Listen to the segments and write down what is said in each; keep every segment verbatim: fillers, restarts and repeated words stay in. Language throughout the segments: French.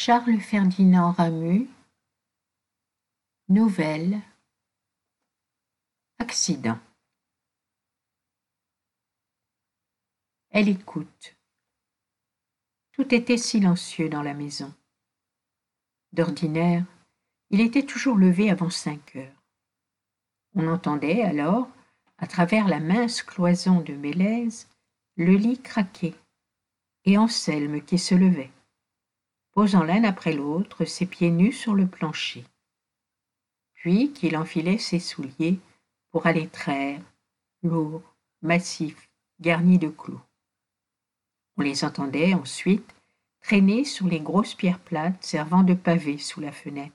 Charles-Ferdinand Ramu. Nouvelle. Accident. Elle écoute. Tout était silencieux dans la maison. D'ordinaire, il était toujours levé avant cinq heures. On entendait alors, à travers la mince cloison de mélèze, le lit craquer, et Anselme qui se levait, posant l'un après l'autre ses pieds nus sur le plancher, puis qu'il enfilait ses souliers pour aller traire, lourds, massifs, garnis de clous. On les entendait ensuite traîner sur les grosses pierres plates servant de pavé sous la fenêtre.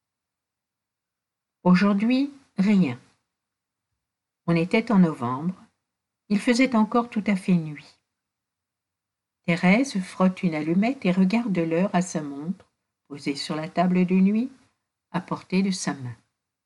Aujourd'hui, rien. On était en novembre, il faisait encore tout à fait nuit. Thérèse frotte une allumette et regarde l'heure à sa montre, posée sur la table de nuit, à portée de sa main.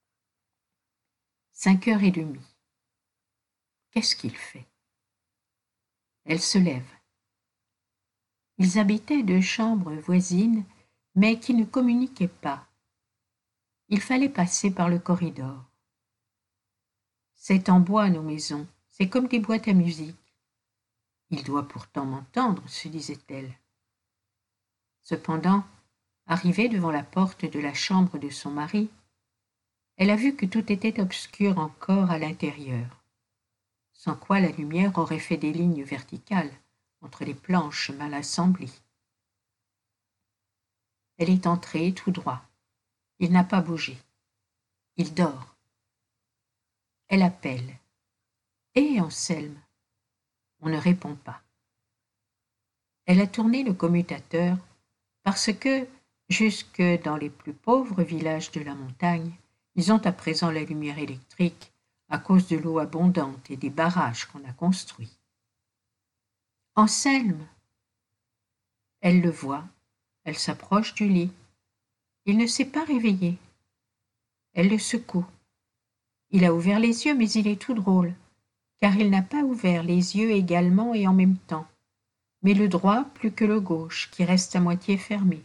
Cinq heures et demie. Qu'est-ce qu'il fait? Elle se lève. Ils habitaient deux chambres voisines, mais qui ne communiquaient pas. Il fallait passer par le corridor. C'est en bois nos maisons, c'est comme des boîtes à musique. Il doit pourtant m'entendre, se disait-elle. Cependant, arrivée devant la porte de la chambre de son mari, elle a vu que tout était obscur encore à l'intérieur, sans quoi la lumière aurait fait des lignes verticales entre les planches mal assemblées. Elle est entrée tout droit. Il n'a pas bougé. Il dort. Elle appelle. « Hé, Anselme !» On ne répond pas. Elle a tourné le commutateur parce que, jusque dans les plus pauvres villages de la montagne, ils ont à présent la lumière électrique à cause de l'eau abondante et des barrages qu'on a construits. « Anselme !» Elle le voit. Elle s'approche du lit. Il ne s'est pas réveillé. Elle le secoue. Il a ouvert les yeux, mais il est tout drôle, car il n'a pas ouvert les yeux également et en même temps, mais le droit plus que le gauche, qui reste à moitié fermé.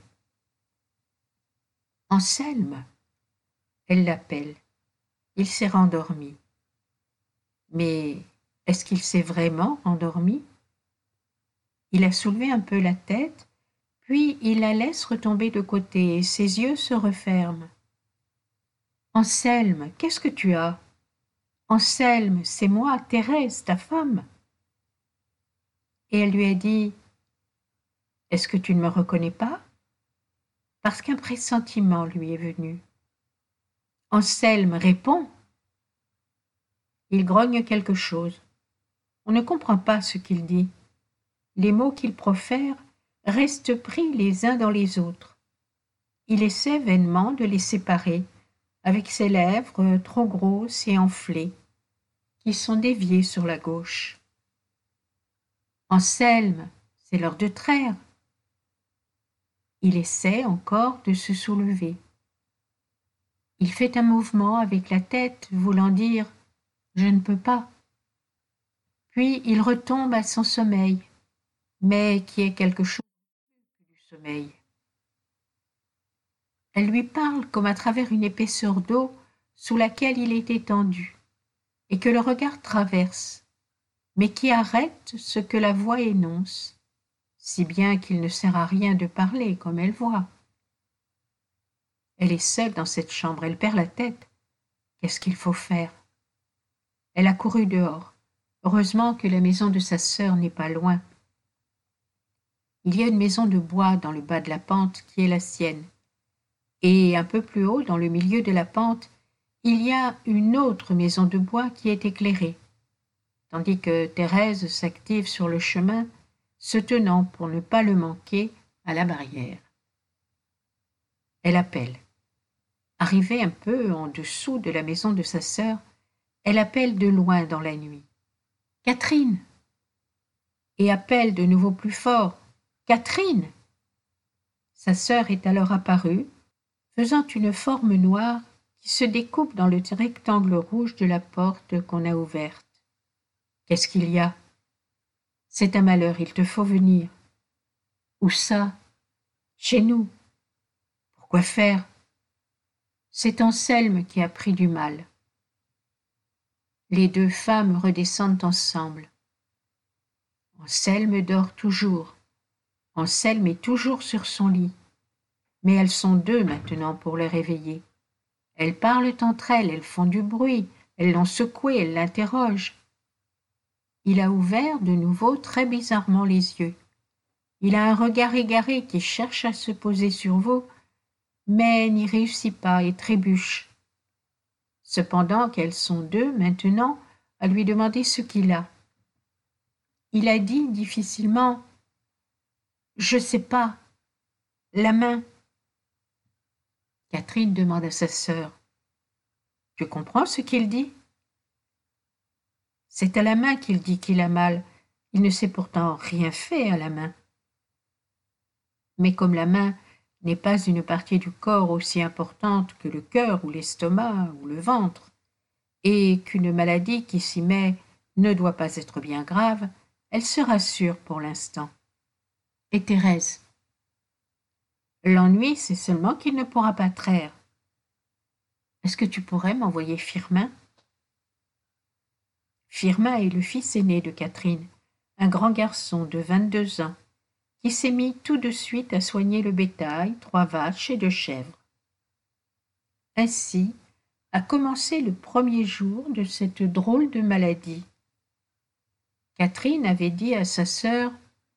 « Anselme !» Elle l'appelle. Il s'est rendormi. Mais est-ce qu'il s'est vraiment endormi? Il a soulevé un peu la tête, puis il la laisse retomber de côté et ses yeux se referment. « Anselme, qu'est-ce que tu as? Anselme, c'est moi, Thérèse, ta femme. » Et elle lui a dit « Est-ce que tu ne me reconnais pas ?» Parce qu'un pressentiment lui est venu. « Anselme, réponds !» Il grogne quelque chose. On ne comprend pas ce qu'il dit. Les mots qu'il profère restent pris les uns dans les autres. Il essaie vainement de les séparer avec ses lèvres trop grosses et enflées, qui sont déviées sur la gauche. « Anselme, c'est l'heure de traire. » Il essaie encore de se soulever. Il fait un mouvement avec la tête, voulant dire « je ne peux pas ». Puis il retombe à son sommeil, mais qui est quelque chose du sommeil. Elle lui parle comme à travers une épaisseur d'eau sous laquelle il est étendu, et que le regard traverse, mais qui arrête ce que la voix énonce, si bien qu'il ne sert à rien de parler comme elle voit. Elle est seule dans cette chambre, elle perd la tête. Qu'est-ce qu'il faut faire? Elle a couru dehors. Heureusement que la maison de sa sœur n'est pas loin. Il y a une maison de bois dans le bas de la pente qui est la sienne. Et un peu plus haut, dans le milieu de la pente, il y a une autre maison de bois qui est éclairée, tandis que Thérèse s'active sur le chemin, se tenant pour ne pas le manquer à la barrière. Elle appelle. Arrivée un peu en dessous de la maison de sa sœur, elle appelle de loin dans la nuit. « Catherine !» Et appelle de nouveau plus fort. « Catherine !» Sa sœur est alors apparue, faisant une forme noire qui se découpe dans le rectangle rouge de la porte qu'on a ouverte. « Qu'est-ce qu'il y a? »« C'est un malheur, il te faut venir. »« Où ça? »« Chez nous. Pourquoi faire? C'est Anselme qui a pris du mal. Les deux femmes redescendent ensemble. Anselme dort toujours. Anselme est toujours sur son lit. Mais elles sont deux maintenant pour le réveiller. Elles parlent entre elles, elles font du bruit, elles l'ont secoué, elles l'interrogent. Il a ouvert de nouveau très bizarrement les yeux. Il a un regard égaré qui cherche à se poser sur vous, mais n'y réussit pas et trébuche. Cependant qu'elles sont deux maintenant à lui demander ce qu'il a. Il a dit difficilement « Je sais pas, la main ». Catherine demande à sa sœur « Tu comprends ce qu'il dit ?» C'est à la main qu'il dit qu'il a mal. Il ne s'est pourtant rien fait à la main. Mais comme la main n'est pas une partie du corps aussi importante que le cœur ou l'estomac ou le ventre, et qu'une maladie qui s'y met ne doit pas être bien grave, elle se rassure pour l'instant. Et Thérèse? L'ennui, c'est seulement qu'il ne pourra pas traire. Est-ce que tu pourrais m'envoyer Firmin? Firmin est le fils aîné de Catherine, un grand garçon de vingt-deux ans, qui s'est mis tout de suite à soigner le bétail, trois vaches et deux chèvres. Ainsi a commencé le premier jour de cette drôle de maladie. Catherine avait dit à sa sœur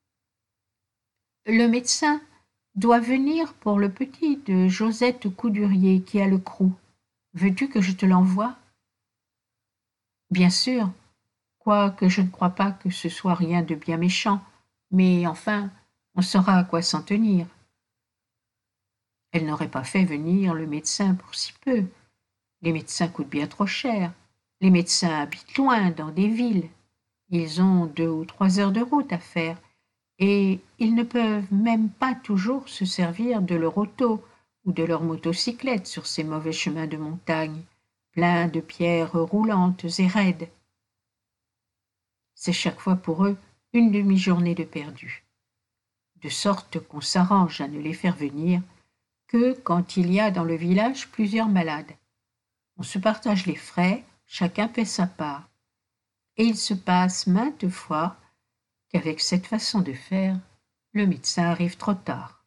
« Le médecin doit venir pour le petit de Josette Coudurier qui a le croup. Veux-tu que je te l'envoie ?» Bien sûr, quoique je ne crois pas que ce soit rien de bien méchant, mais enfin, on saura à quoi s'en tenir. Elle n'aurait pas fait venir le médecin pour si peu. Les médecins coûtent bien trop cher. Les médecins habitent loin, dans des villes. Ils ont deux ou trois heures de route à faire, et ils ne peuvent même pas toujours se servir de leur auto ou de leur motocyclette sur ces mauvais chemins de montagne, pleins de pierres roulantes et raides. C'est chaque fois pour eux une demi-journée de perdu. De sorte qu'on s'arrange à ne les faire venir que quand il y a dans le village plusieurs malades. On se partage les frais, chacun paie sa part. Et il se passe maintes fois qu'avec cette façon de faire, le médecin arrive trop tard.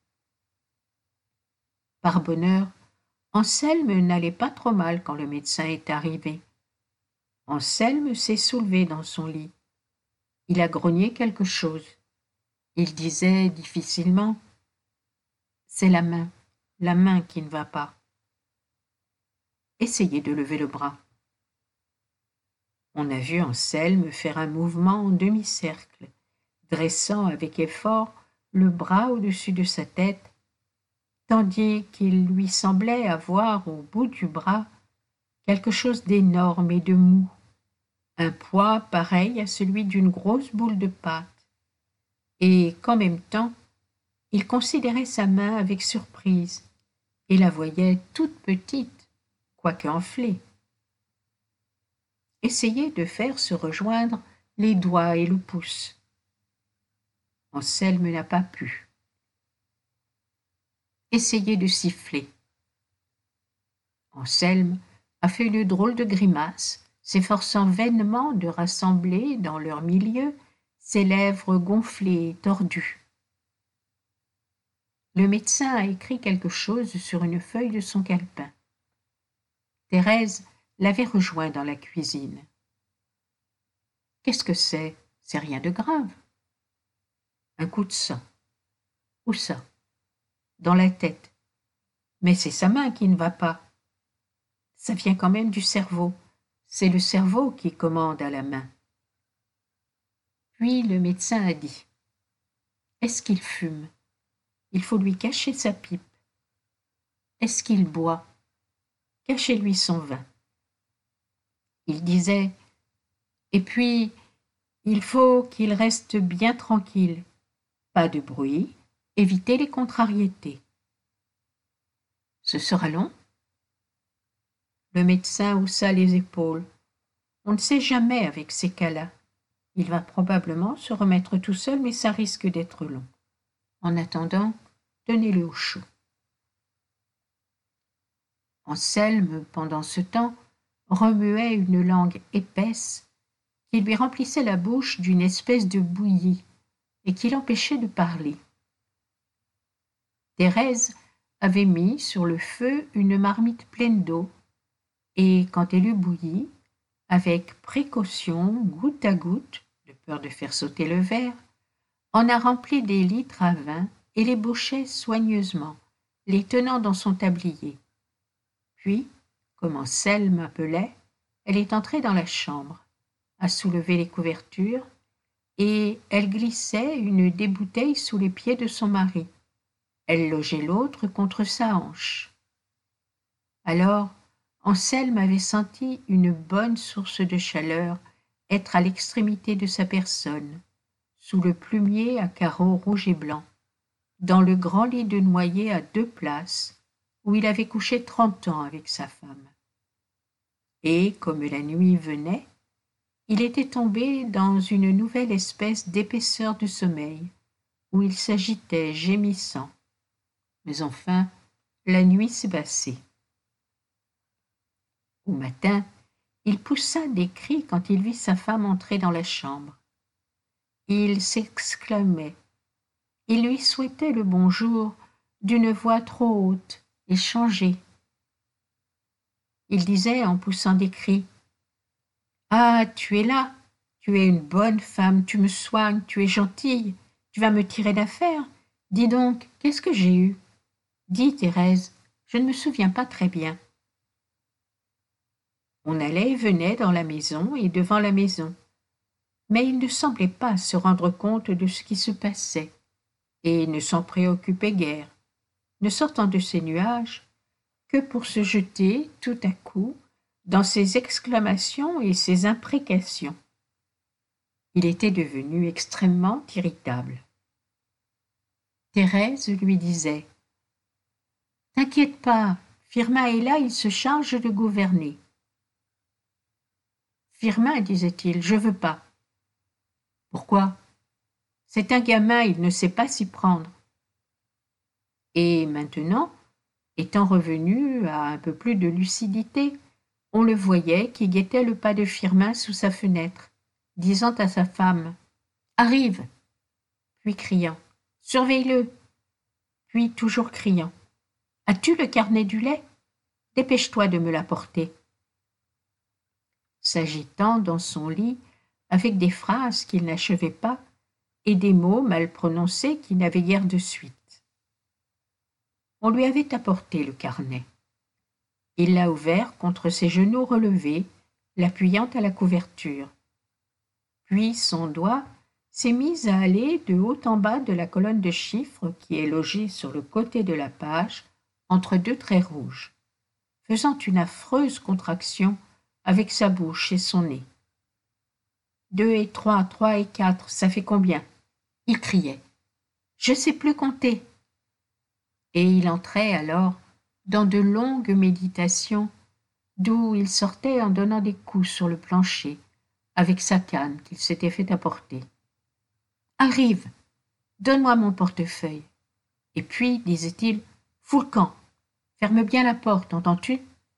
Par bonheur, Anselme n'allait pas trop mal quand le médecin est arrivé. Anselme s'est soulevé dans son lit. Il a grogné quelque chose. Il disait difficilement « C'est la main, la main qui ne va pas. » Essayez de lever le bras. On a vu Anselme faire un mouvement en demi-cercle, dressant avec effort le bras au-dessus de sa tête, tandis qu'il lui semblait avoir au bout du bras quelque chose d'énorme et de mou, un poids pareil à celui d'une grosse boule de pâte, et qu'en même temps, il considérait sa main avec surprise et la voyait toute petite, quoique enflée. Essayez de faire se rejoindre les doigts et le pouce. Anselme n'a pas pu. Essayez de siffler. Anselme a fait une drôle de grimace, s'efforçant vainement de rassembler dans leur milieu ses lèvres gonflées et tordues. Le médecin a écrit quelque chose sur une feuille de son calepin. Thérèse l'avait rejoint dans la cuisine. « Qu'est-ce que c'est? C'est rien de grave. » Un coup de sang. Où ça? Dans la tête. Mais c'est sa main qui ne va pas. Ça vient quand même du cerveau. C'est le cerveau qui commande à la main. Puis le médecin a dit « Est-ce qu'il fume? Il faut lui cacher sa pipe. Est-ce qu'il boit? Cachez-lui son vin. » Il disait « Et puis, il faut qu'il reste bien tranquille. Pas de bruit, évitez les contrariétés. » Ce sera long? Le médecin haussa les épaules. On ne sait jamais avec ces cas-là. Il va probablement se remettre tout seul, mais ça risque d'être long. En attendant, tenez-le au chaud. Anselme, pendant ce temps, remuait une langue épaisse qui lui remplissait la bouche d'une espèce de bouillie et qui l'empêchait de parler. Thérèse avait mis sur le feu une marmite pleine d'eau, et quand elle eut bouilli, avec précaution, goutte à goutte, de peur de faire sauter le verre, en a rempli des litres à vin et les bouchait soigneusement, les tenant dans son tablier. Puis, comme Anselme m'appelait, elle est entrée dans la chambre, a soulevé les couvertures, et elle glissait une des bouteilles sous les pieds de son mari. Elle logeait l'autre contre sa hanche. Alors, Anselme avait senti une bonne source de chaleur être à l'extrémité de sa personne, sous le plumier à carreaux rouges et blancs, dans le grand lit de noyer à deux places, où il avait couché trente ans avec sa femme. Et, comme la nuit venait, il était tombé dans une nouvelle espèce d'épaisseur de sommeil, où il s'agitait gémissant. Mais enfin, la nuit s'est passée. Au matin, il poussa des cris quand il vit sa femme entrer dans la chambre. Il s'exclamait, il lui souhaitait le bonjour d'une voix trop haute et changée. Il disait en poussant des cris, « Ah, tu es là, tu es une bonne femme, tu me soignes, tu es gentille, tu vas me tirer d'affaire. Dis donc, qu'est-ce que j'ai eu? Dis, Thérèse, je ne me souviens pas très bien. » On allait et venait dans la maison et devant la maison, mais il ne semblait pas se rendre compte de ce qui se passait, et ne s'en préoccupait guère, ne sortant de ses nuages que pour se jeter tout à coup dans ses exclamations et ses imprécations. Il était devenu extrêmement irritable. Thérèse lui disait, « T'inquiète pas, Firmin est là, il se charge de gouverner. » Firmin, disait-il, je veux pas. Pourquoi? C'est un gamin, il ne sait pas s'y prendre. Et maintenant, étant revenu à un peu plus de lucidité, on le voyait qui guettait le pas de Firmin sous sa fenêtre, disant à sa femme « Arrive !» puis criant « Surveille-le !» puis toujours criant « As-tu le carnet du lait? Dépêche-toi de me l'apporter. » S'agitant dans son lit avec des phrases qu'il n'achevait pas et des mots mal prononcés qui n'avaient guère de suite. On lui avait apporté le carnet. Il l'a ouvert contre ses genoux relevés, l'appuyant à la couverture. Puis son doigt s'est mis à aller de haut en bas de la colonne de chiffres qui est logée sur le côté de la page, entre deux traits rouges, faisant une affreuse contraction avec sa bouche et son nez. Deux et trois, trois et quatre, ça fait combien? Il criait. Je sais plus compter. Et il entrait alors dans de longues méditations, d'où il sortait en donnant des coups sur le plancher, avec sa canne qu'il s'était fait apporter. Arrive, donne-moi mon portefeuille. Et puis, disait-il, fous le camp, ferme bien la porte, entends-tu?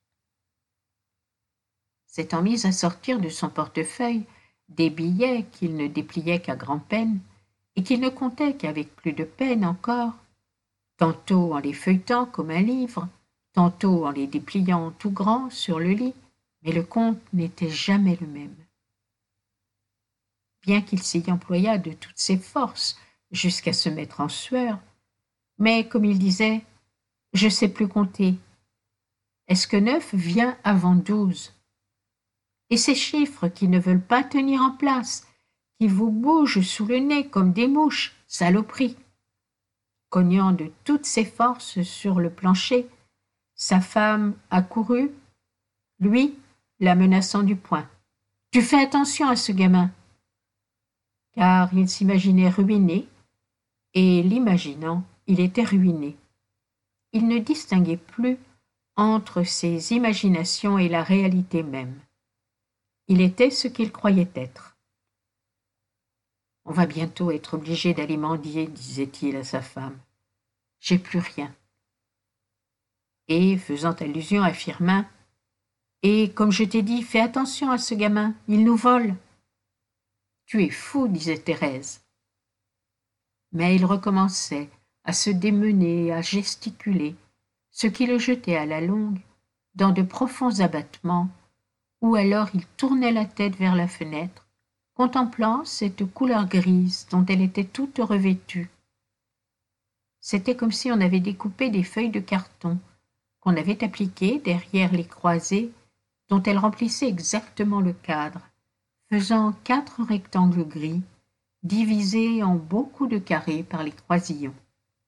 S'étant mis à sortir de son portefeuille des billets qu'il ne dépliait qu'à grand-peine, et qu'il ne comptait qu'avec plus de peine encore, tantôt en les feuilletant comme un livre, tantôt en les dépliant tout grand sur le lit, mais le compte n'était jamais le même. Bien qu'il s'y employât de toutes ses forces jusqu'à se mettre en sueur, mais comme il disait, je sais plus compter. Est-ce que neuf vient avant douze? Et ces chiffres qui ne veulent pas tenir en place, qui vous bougent sous le nez comme des mouches, saloperie. Cognant de toutes ses forces sur le plancher, sa femme accourut, lui la menaçant du poing. « Tu fais attention à ce gamin !» Car il s'imaginait ruiné, et l'imaginant, il était ruiné. Il ne distinguait plus entre ses imaginations et la réalité même. Il était ce qu'il croyait être. « On va bientôt être obligé d'aller mendier, disait-il à sa femme. J'ai plus rien. » et, faisant allusion à Firmin, « Et, comme je t'ai dit, fais attention à ce gamin, il nous vole. » « Tu es fou, disait Thérèse. Mais il recommençait à se démener, à gesticuler, ce qui le jetait à la longue dans de profonds abattements, ou alors il tournait la tête vers la fenêtre, contemplant cette couleur grise dont elle était toute revêtue. C'était comme si on avait découpé des feuilles de carton, qu'on avait appliquées derrière les croisées dont elles remplissaient exactement le cadre, faisant quatre rectangles gris, divisés en beaucoup de carrés par les croisillons.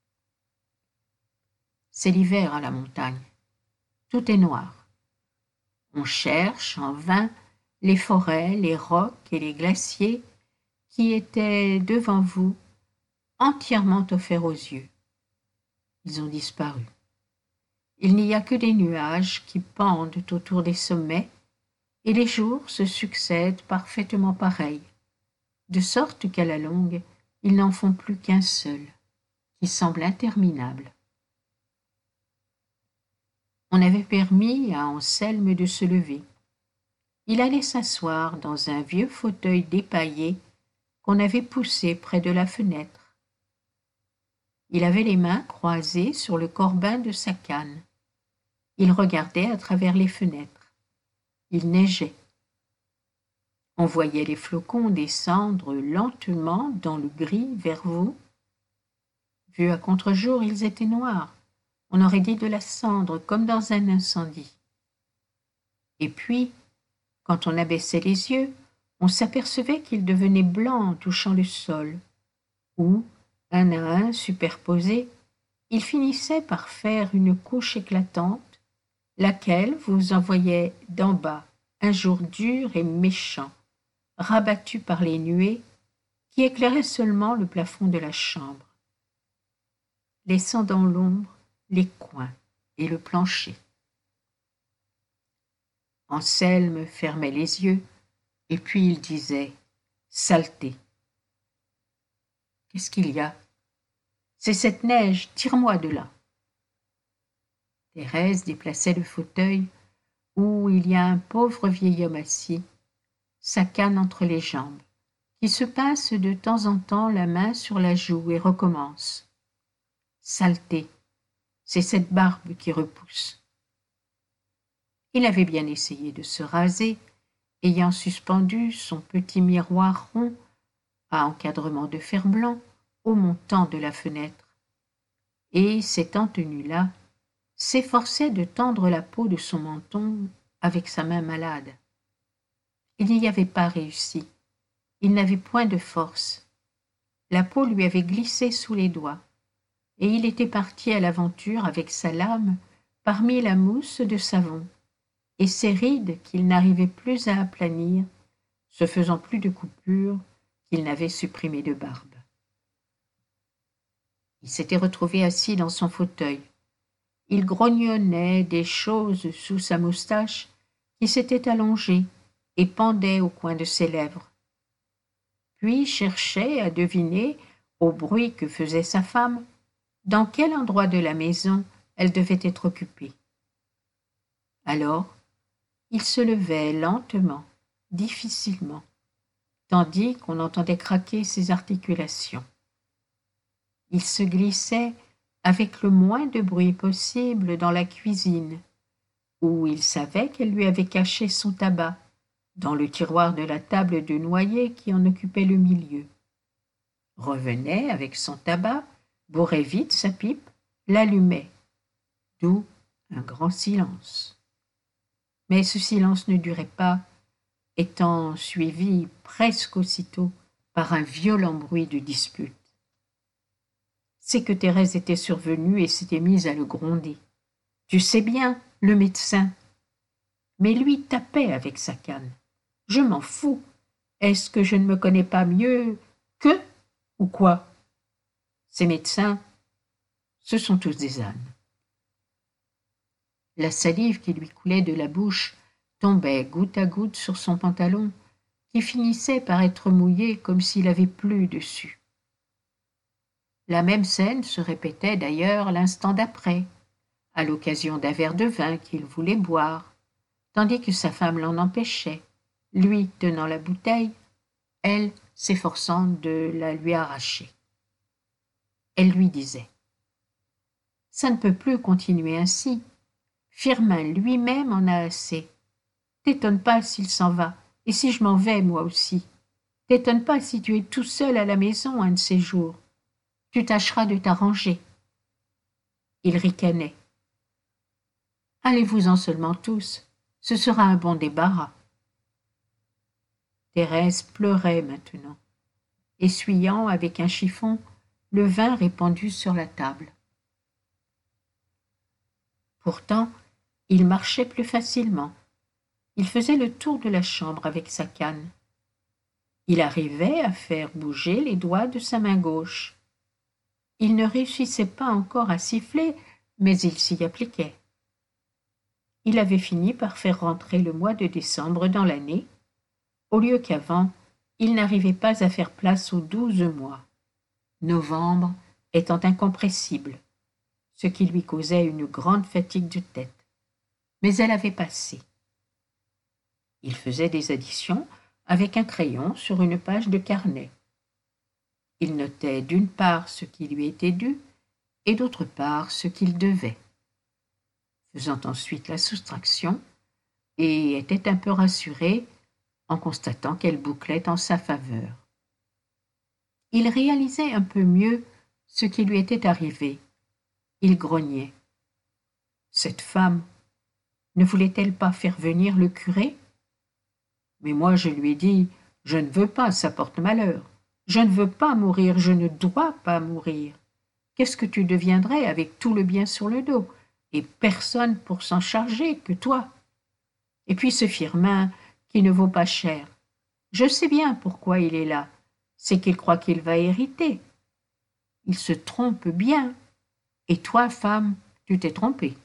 C'est l'hiver à la montagne. Tout est noir. On cherche en vain les forêts, les rocs et les glaciers qui étaient devant vous, entièrement offerts aux yeux. Ils ont disparu. Il n'y a que des nuages qui pendent autour des sommets, et les jours se succèdent parfaitement pareils, de sorte qu'à la longue, ils n'en font plus qu'un seul, qui semble interminable. On avait permis à Anselme de se lever. Il allait s'asseoir dans un vieux fauteuil dépaillé qu'on avait poussé près de la fenêtre. Il avait les mains croisées sur le corbin de sa canne. Il regardait à travers les fenêtres. Il neigeait. On voyait les flocons descendre lentement dans le gris vers vous. Vus à contre-jour, ils étaient noirs. On aurait dit de la cendre, comme dans un incendie. Et puis, quand on abaissait les yeux, on s'apercevait qu'ils devenaient blancs en touchant le sol, où, un à un superposés, ils finissaient par faire une couche éclatante, laquelle vous envoyait d'en bas un jour dur et méchant, rabattu par les nuées, qui éclairaient seulement le plafond de la chambre, laissant dans l'ombre les coins et le plancher. Anselme fermait les yeux, et puis il disait « Saleté !»« Qu'est-ce qu'il y a ? C'est cette neige, tire-moi de là !» Thérèse déplaçait le fauteuil où il y a un pauvre vieil homme assis, sa canne entre les jambes, qui se passe de temps en temps la main sur la joue et recommence. « Saleté ! C'est cette barbe qui repousse. » Il avait bien essayé de se raser, ayant suspendu son petit miroir rond à encadrement de fer-blanc au montant de la fenêtre, et, s'étant tenu là, s'efforçait de tendre la peau de son menton avec sa main malade. Il n'y avait pas réussi. Il n'avait point de force. La peau lui avait glissé sous les doigts, et il était parti à l'aventure avec sa lame parmi la mousse de savon, et ses rides qu'il n'arrivait plus à aplanir, se faisant plus de coupures qu'il n'avait supprimé de barbe. Il s'était retrouvé assis dans son fauteuil. Il grognonnait des choses sous sa moustache qui s'était allongée et pendait au coin de ses lèvres. Puis cherchait à deviner, au bruit que faisait sa femme, dans quel endroit de la maison elle devait être occupée. Alors, il se levait lentement, difficilement, tandis qu'on entendait craquer ses articulations. Il se glissait avec le moins de bruit possible dans la cuisine, où il savait qu'elle lui avait caché son tabac, dans le tiroir de la table de noyer qui en occupait le milieu. Revenait avec son tabac, bourrait vite sa pipe, l'allumait, d'où un grand silence. Mais ce silence ne durait pas, étant suivi presque aussitôt par un violent bruit de dispute. C'est que Thérèse était survenue et s'était mise à le gronder. « Tu sais bien, le médecin !» Mais lui tapait avec sa canne. « Je m'en fous. Est-ce que je ne me connais pas mieux que ou quoi ? Ces médecins, ce sont tous des ânes. » La salive qui lui coulait de la bouche tombait goutte à goutte sur son pantalon, qui finissait par être mouillé comme s'il avait plu dessus. La même scène se répétait d'ailleurs l'instant d'après, à l'occasion d'un verre de vin qu'il voulait boire, tandis que sa femme l'en empêchait, lui tenant la bouteille, elle s'efforçant de la lui arracher. Elle lui disait « Ça ne peut plus continuer ainsi. Firmin lui-même en a assez. T'étonne pas s'il s'en va, et si je m'en vais moi aussi. T'étonne pas si tu es tout seul à la maison un de ces jours. Tu tâcheras de t'arranger. » Il ricanait. « Allez-vous-en seulement tous, ce sera un bon débarras. » Thérèse pleurait maintenant, essuyant avec un chiffon le vin répandu sur la table. Pourtant, il marchait plus facilement. Il faisait le tour de la chambre avec sa canne. Il arrivait à faire bouger les doigts de sa main gauche. Il ne réussissait pas encore à siffler, mais il s'y appliquait. Il avait fini par faire rentrer le mois de décembre dans l'année, au lieu qu'avant, il n'arrivait pas à faire place aux douze mois, novembre étant incompressible, ce qui lui causait une grande fatigue de tête. Mais elle avait passé. Il faisait des additions avec un crayon sur une page de carnet. Il notait d'une part ce qui lui était dû et d'autre part ce qu'il devait, faisant ensuite la soustraction, et était un peu rassuré en constatant qu'elle bouclait en sa faveur. Il réalisait un peu mieux ce qui lui était arrivé. Il grognait. Cette femme, ne voulait-elle pas faire venir le curé? Mais moi je lui ai dit, je ne veux pas, ça porte malheur. Je ne veux pas mourir, je ne dois pas mourir. Qu'est-ce que tu deviendrais avec tout le bien sur le dos, et personne pour s'en charger que toi? Et puis ce Firmin, qui ne vaut pas cher. Je sais bien pourquoi il est là. C'est qu'il croit qu'il va hériter. Il se trompe bien. Et toi, femme, tu t'es trompée.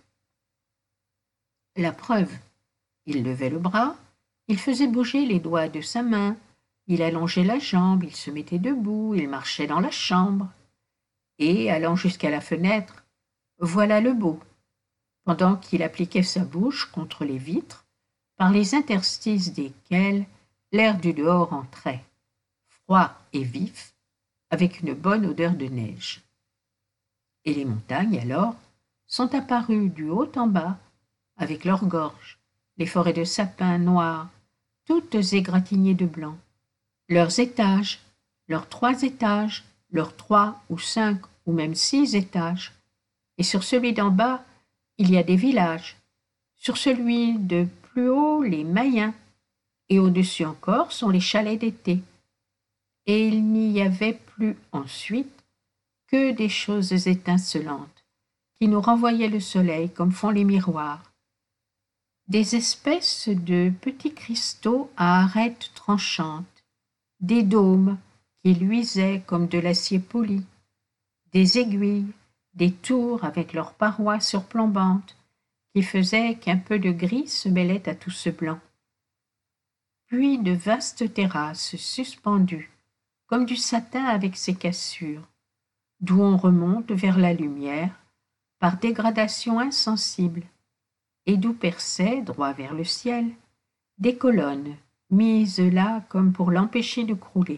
La preuve, il levait le bras, il faisait bouger les doigts de sa main, il allongeait la jambe, il se mettait debout, il marchait dans la chambre. Et, allant jusqu'à la fenêtre, voilà le beau, pendant qu'il appliquait sa bouche contre les vitres, par les interstices desquels l'air du dehors entrait, froid et vif, avec une bonne odeur de neige. Et les montagnes, alors, sont apparues du haut en bas, avec leurs gorges, les forêts de sapins noirs, toutes égratignées de blanc, leurs étages, leurs trois étages, leurs trois ou cinq ou même six étages, et sur celui d'en bas, il y a des villages, sur celui de plus haut, les Mayens, et au-dessus encore sont les chalets d'été. Et il n'y avait plus ensuite que des choses étincelantes, qui nous renvoyaient le soleil comme font les miroirs, des espèces de petits cristaux à arêtes tranchantes, des dômes qui luisaient comme de l'acier poli, des aiguilles, des tours avec leurs parois surplombantes, qui faisaient qu'un peu de gris se mêlait à tout ce blanc. Puis de vastes terrasses suspendues, comme du satin avec ses cassures, d'où on remonte vers la lumière par dégradation insensible, et d'où perçaient, droit vers le ciel, des colonnes mises là comme pour l'empêcher de crouler.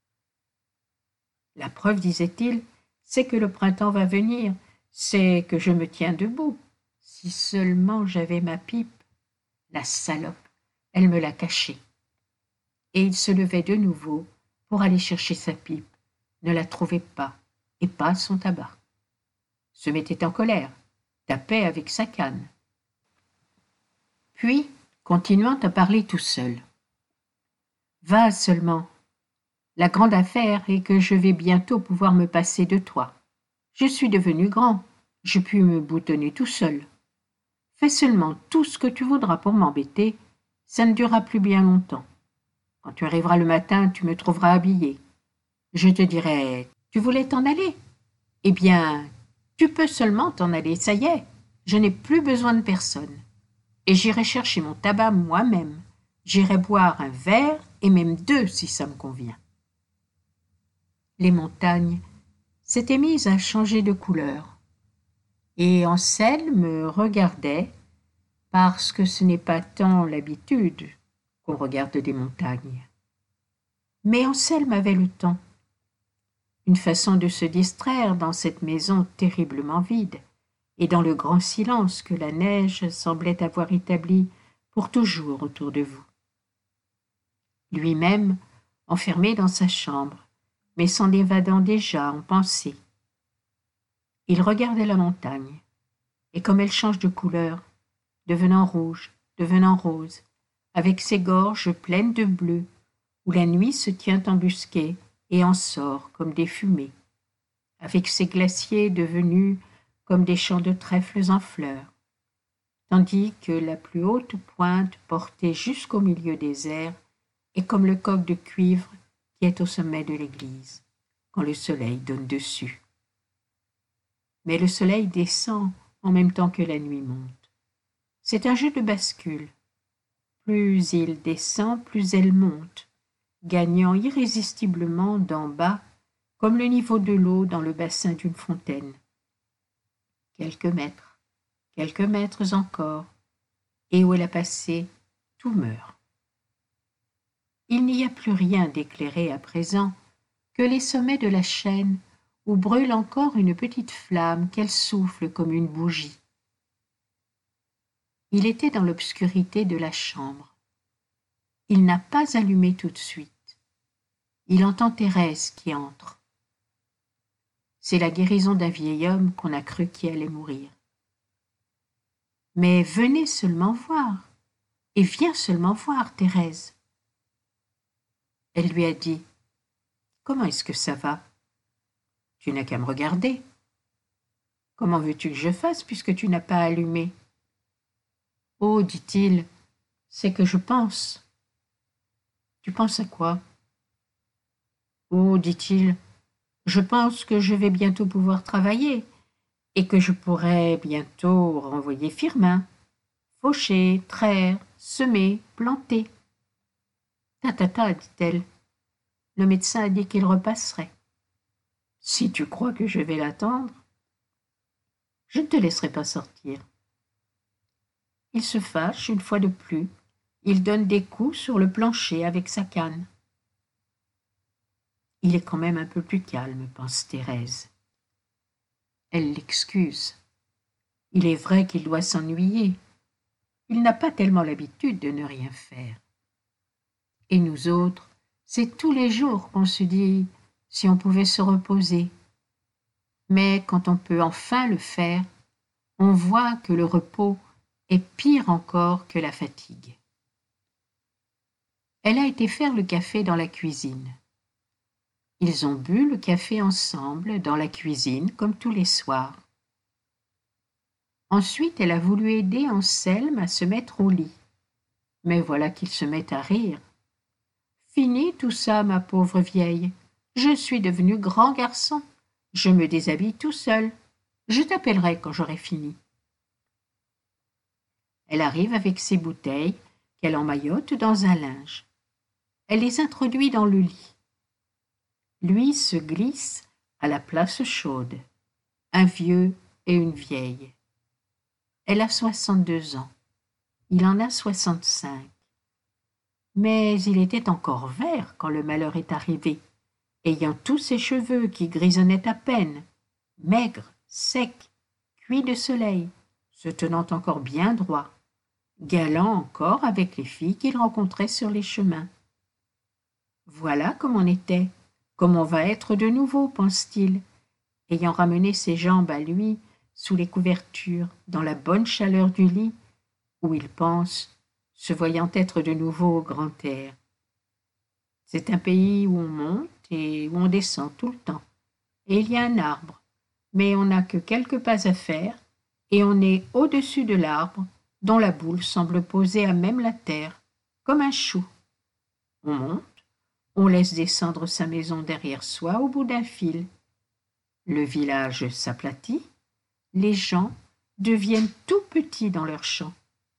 La preuve, disait-il, c'est que le printemps va venir, c'est que je me tiens debout. Si seulement j'avais ma pipe. La salope, elle me l'a cachée. Et il se levait de nouveau pour aller chercher sa pipe, ne la trouvait pas, et pas son tabac. Se mettait en colère, tapait avec sa canne. Puis, continuant à parler tout seul. Va seulement. La grande affaire est que je vais bientôt pouvoir me passer de toi. Je suis devenu grand, je puis me boutonner tout seul. Fais seulement tout ce que tu voudras pour m'embêter, ça ne durera plus bien longtemps. Quand tu arriveras le matin, tu me trouveras habillé. Je te dirai, tu voulais t'en aller? Eh bien, tu peux seulement t'en aller, ça y est, je n'ai plus besoin de personne. Et j'irai chercher mon tabac moi-même. J'irai boire un verre, et même deux si ça me convient. Les montagnes s'étaient mises à changer de couleur. Et Anselme regardait, parce que ce n'est pas tant l'habitude qu'on regarde des montagnes. Mais Anselme avait le temps. Une façon de se distraire dans cette maison terriblement vide, et dans le grand silence que la neige semblait avoir établi pour toujours autour de vous. Lui-même, enfermé dans sa chambre, mais s'en évadant déjà en pensée. Il regardait la montagne, et comme elle change de couleur, devenant rouge, devenant rose, avec ses gorges pleines de bleu, où la nuit se tient embusquée et en sort comme des fumées, avec ses glaciers devenus comme des champs de trèfles en fleurs, tandis que la plus haute pointe portée jusqu'au milieu des airs est comme le coq de cuivre qui est au sommet de l'église, quand le soleil donne dessus. Mais le soleil descend en même temps que la nuit monte. C'est un jeu de bascule. Plus il descend, plus elle monte, gagnant irrésistiblement d'en bas, comme le niveau de l'eau dans le bassin d'une fontaine. Quelques mètres, quelques mètres encore, et où elle a passé, tout meurt. Il n'y a plus rien d'éclairé à présent que les sommets de la chaîne où brûle encore une petite flamme qu'elle souffle comme une bougie. Il était dans l'obscurité de la chambre. Il n'a pas allumé tout de suite. Il entend Thérèse qui entre. C'est la guérison d'un vieil homme qu'on a cru qui allait mourir. Mais venez seulement voir, et viens seulement voir, Thérèse. Elle lui a dit, « Comment est-ce que ça va ? Tu n'as qu'à me regarder. Comment veux-tu que je fasse puisque tu n'as pas allumé ? Oh, dit-il, c'est que je pense. Tu penses à quoi ? Oh, dit-il, je pense que je vais bientôt pouvoir travailler et que je pourrai bientôt renvoyer Firmin, faucher, traire, semer, planter. Ta ta ta, dit-elle. Le médecin a dit qu'il repasserait. Si tu crois que je vais l'attendre, je ne te laisserai pas sortir. Il se fâche une fois de plus. Il donne des coups sur le plancher avec sa canne. Il est quand même un peu plus calme, pense Thérèse. Elle l'excuse. Il est vrai qu'il doit s'ennuyer. Il n'a pas tellement l'habitude de ne rien faire. Et nous autres, c'est tous les jours qu'on se dit si on pouvait se reposer. Mais quand on peut enfin le faire, on voit que le repos est pire encore que la fatigue. Elle a été faire le café dans la cuisine. Ils ont bu le café ensemble dans la cuisine comme tous les soirs. Ensuite, elle a voulu aider Anselme à se mettre au lit. Mais voilà qu'il se met à rire. « Fini tout ça, ma pauvre vieille. Je suis devenu grand garçon. Je me déshabille tout seul. Je t'appellerai quand j'aurai fini. » Elle arrive avec ses bouteilles qu'elle emmaillote dans un linge. Elle les introduit dans le lit. Lui se glisse à la place chaude, un vieux et une vieille. Elle a soixante-deux ans. Il en a soixante-cinq. Mais il était encore vert quand le malheur est arrivé, ayant tous ses cheveux qui grisonnaient à peine, maigre, sec, cuit de soleil, se tenant encore bien droit, galant encore avec les filles qu'il rencontrait sur les chemins. Voilà comme on était, comme on va être de nouveau, pense-t-il, ayant ramené ses jambes à lui sous les couvertures, dans la bonne chaleur du lit, où il pense, se voyant être de nouveau au grand air. C'est un pays où on monte et où on descend tout le temps, et il y a un arbre, mais on n'a que quelques pas à faire, et on est au-dessus de l'arbre, dont la boule semble poser à même la terre, comme un chou. On monte, on laisse descendre sa maison derrière soi au bout d'un fil. Le village s'aplatit, les gens deviennent tout petits dans leurs champs.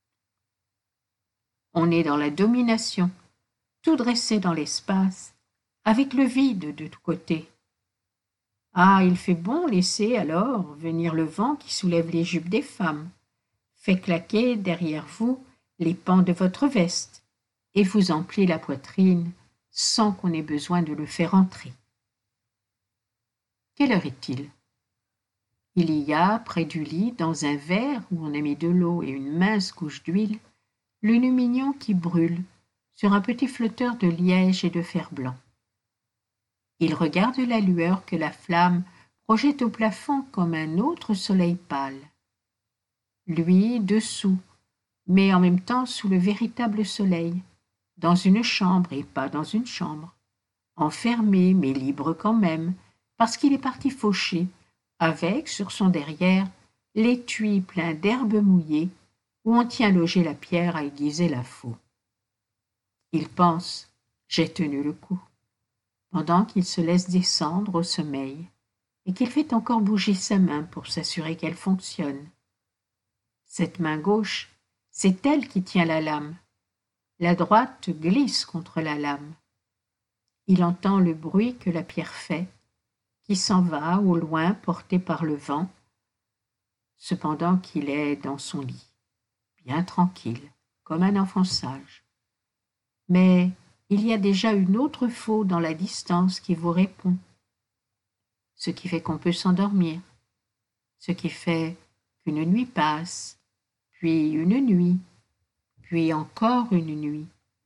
On est dans la domination, tout dressé dans l'espace, avec le vide de tous côtés. Ah, il fait bon laisser alors venir le vent qui soulève les jupes des femmes, fait claquer derrière vous les pans de votre veste et vous emplit la poitrine sans qu'on ait besoin de le faire entrer. Quelle heure est-il? Il y a, près du lit, dans un verre où on a mis de l'eau et une mince couche d'huile, le mignon qui brûle sur un petit flotteur de liège et de fer blanc. Il regarde la lueur que la flamme projette au plafond comme un autre soleil pâle. Lui, dessous, mais en même temps sous le véritable soleil, dans une chambre et pas dans une chambre, enfermé mais libre quand même, parce qu'il est parti faucher, avec, sur son derrière, l'étui plein d'herbes mouillées où on tient logé la pierre à aiguiser la faux. Il pense « j'ai tenu le coup », pendant qu'il se laisse descendre au sommeil et qu'il fait encore bouger sa main pour s'assurer qu'elle fonctionne. Cette main gauche, c'est elle qui tient la lame. La droite glisse contre la lame. Il entend le bruit que la pierre fait, qui s'en va au loin porté par le vent, cependant qu'il est dans son lit, bien tranquille, comme un enfant sage. Mais il y a déjà une autre faux dans la distance qui vous répond, ce qui fait qu'on peut s'endormir, ce qui fait qu'une nuit passe, puis une nuit, puis encore une nuit.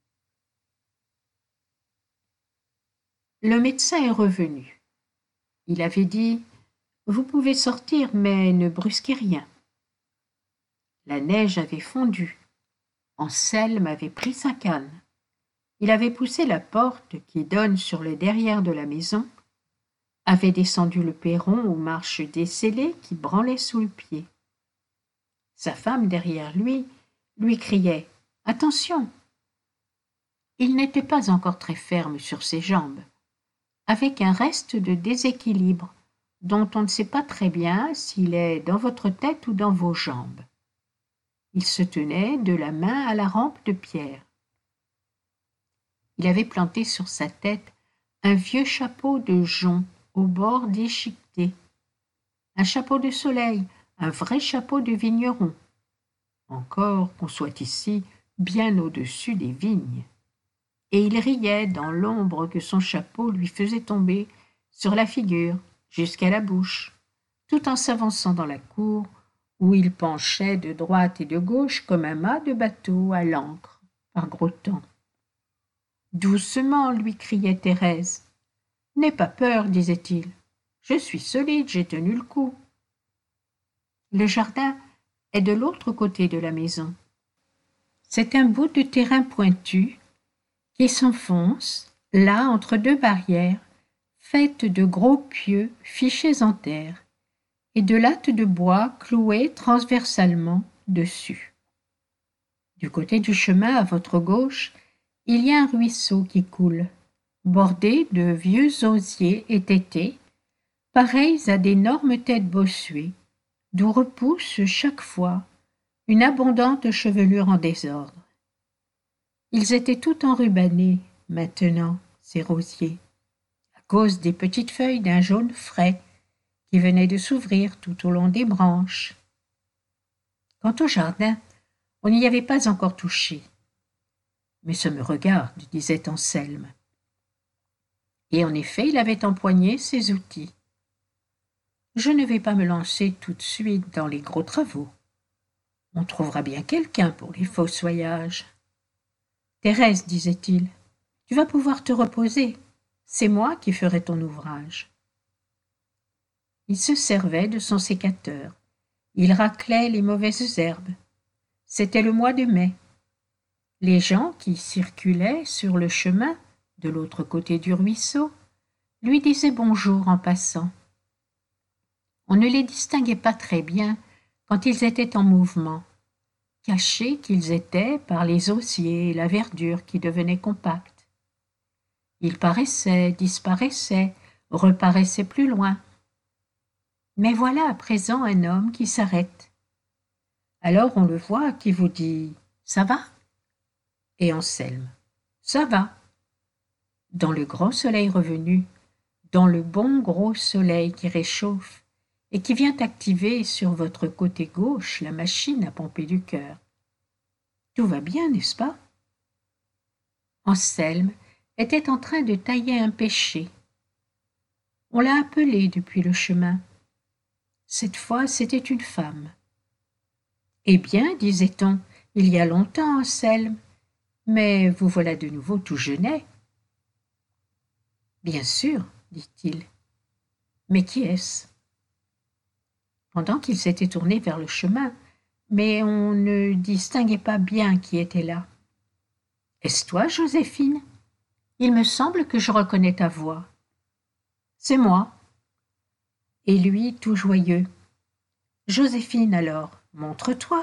Le médecin est revenu. Il avait dit « Vous pouvez sortir, mais ne brusquez rien ». La neige avait fondu. Anselme avait pris sa canne. Il avait poussé la porte qui donne sur le derrière de la maison, avait descendu le perron aux marches descellées qui branlaient sous le pied. Sa femme, derrière lui, lui criait « Attention !» Il n'était pas encore très ferme sur ses jambes, avec un reste de déséquilibre dont on ne sait pas très bien s'il est dans votre tête ou dans vos jambes. Il se tenait de la main à la rampe de pierre. Il avait planté sur sa tête un vieux chapeau de jonc au bord déchiqueté, un chapeau de soleil, un vrai chapeau de vigneron, encore qu'on soit ici bien au-dessus des vignes. Et il riait dans l'ombre que son chapeau lui faisait tomber sur la figure jusqu'à la bouche, tout en s'avançant dans la cour où il penchait de droite et de gauche comme un mât de bateau à l'ancre par gros temps. Doucement, lui criait Thérèse. N'aie pas peur, disait-il. Je suis solide, j'ai tenu le coup. Le jardin est de l'autre côté de la maison. C'est un bout de terrain pointu qui s'enfonce, là, entre deux barrières, faites de gros pieux fichés en terre, et de lattes de bois clouées transversalement dessus. Du côté du chemin, à votre gauche, il y a un ruisseau qui coule, bordé de vieux osiers étêtés, pareils à d'énormes têtes bossuées, d'où repousse chaque fois une abondante chevelure en désordre. Ils étaient tout enrubanés, maintenant, ces rosiers, à cause des petites feuilles d'un jaune frais qui venaient de s'ouvrir tout au long des branches. Quant au jardin, on n'y avait pas encore touché. Mais ça me regarde, disait Anselme. Et en effet, il avait empoigné ses outils. Je ne vais pas me lancer tout de suite dans les gros travaux. On trouvera bien quelqu'un pour les fossoyages. Thérèse, disait-il, tu vas pouvoir te reposer. C'est moi qui ferai ton ouvrage. Il se servait de son sécateur. Il raclait les mauvaises herbes. C'était le mois de mai. Les gens qui circulaient sur le chemin de l'autre côté du ruisseau lui disaient bonjour en passant. On ne les distinguait pas très bien quand ils étaient en mouvement, cachés qu'ils étaient par les osiers et la verdure qui devenaient compacts. Ils paraissaient, disparaissaient, reparaissaient plus loin. Mais voilà à présent un homme qui s'arrête. Alors on le voit qui vous dit « Ça va ?» Et Anselme « Ça va ?» Dans le grand soleil revenu, dans le bon gros soleil qui réchauffe et qui vient activer sur votre côté gauche la machine à pomper du cœur. Tout va bien, n'est-ce pas? Anselme était en train de tailler un pêcher. On l'a appelé depuis le chemin. Cette fois, c'était une femme. « Eh bien, disait-on, il y a longtemps, Anselme, mais vous voilà de nouveau tout jeunet. »« Bien sûr, dit-il. Mais qui est-ce » Pendant qu'il s'était tourné vers le chemin, mais on ne distinguait pas bien qui était là. « Est-ce toi, Joséphine ? Il me semble que je reconnais ta voix. »« C'est moi. » Et lui, tout joyeux. « Joséphine, alors, montre-toi. »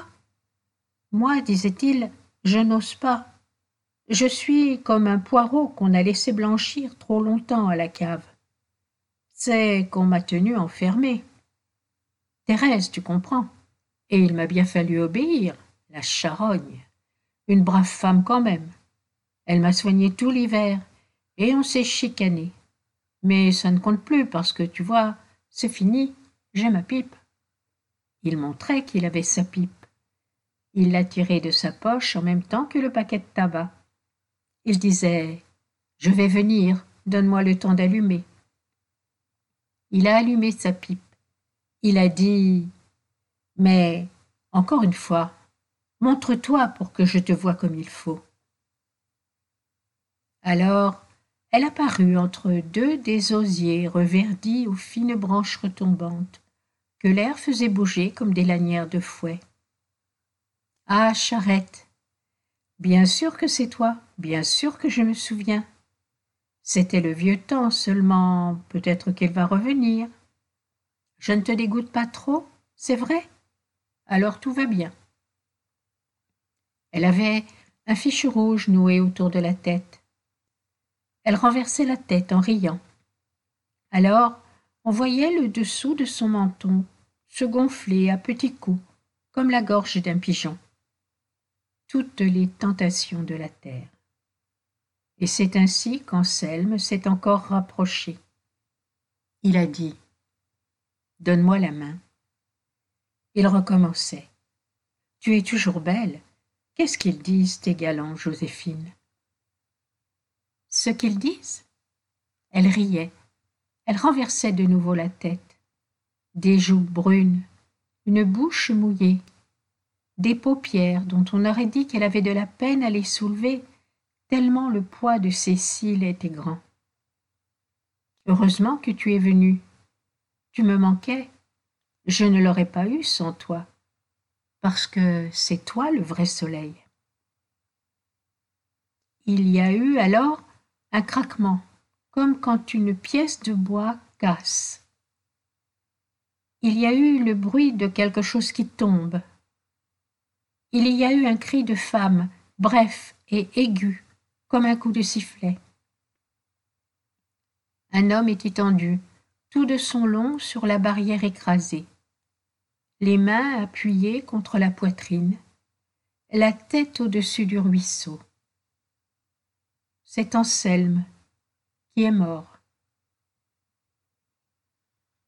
« Moi, disait-il, je n'ose pas. Je suis comme un poireau qu'on a laissé blanchir trop longtemps à la cave. C'est qu'on m'a tenu enfermé. Thérèse, tu comprends. Et il m'a bien fallu obéir, la charogne. Une brave femme quand même. Elle m'a soigné tout l'hiver, et on s'est chicané. Mais ça ne compte plus parce que, tu vois, c'est fini, j'ai ma pipe. » Il montrait qu'il avait sa pipe. Il la tirait de sa poche en même temps que le paquet de tabac. Il disait « Je vais venir, donne-moi le temps d'allumer. » Il a allumé sa pipe. Il a dit « Mais, encore une fois, montre-toi pour que je te voie comme il faut. » Alors, elle apparut entre deux des osiers reverdis aux fines branches retombantes, que l'air faisait bouger comme des lanières de fouet. « Ah, Charrette, bien sûr que c'est toi, bien sûr que je me souviens. C'était le vieux temps seulement, peut-être qu'elle va revenir. Je ne te dégoûte pas trop, c'est vrai? Alors tout va bien. » Elle avait un fichu rouge noué autour de la tête. Elle renversait la tête en riant. Alors, on voyait le dessous de son menton se gonfler à petits coups, comme la gorge d'un pigeon. Toutes les tentations de la terre. Et c'est ainsi qu'Anselme s'est encore rapproché. Il a dit « Donne-moi la main. » Il recommençait. « Tu es toujours belle. Qu'est-ce qu'ils disent, tes galants, Joséphine ?» Ce qu'ils disent ? Elle riait. Elle renversait de nouveau la tête. Des joues brunes, une bouche mouillée, des paupières dont on aurait dit qu'elle avait de la peine à les soulever, tellement le poids de ses cils était grand. « Heureusement que tu es venu. Tu me manquais. Je ne l'aurais pas eu sans toi, parce que c'est toi le vrai soleil. » Il y a eu alors un craquement, comme quand une pièce de bois casse. Il y a eu le bruit de quelque chose qui tombe. Il y a eu un cri de femme, bref et aigu, comme un coup de sifflet. Un homme est étendu, tout de son long sur la barrière écrasée, les mains appuyées contre la poitrine, la tête au-dessus du ruisseau. C'est Anselme qui est mort.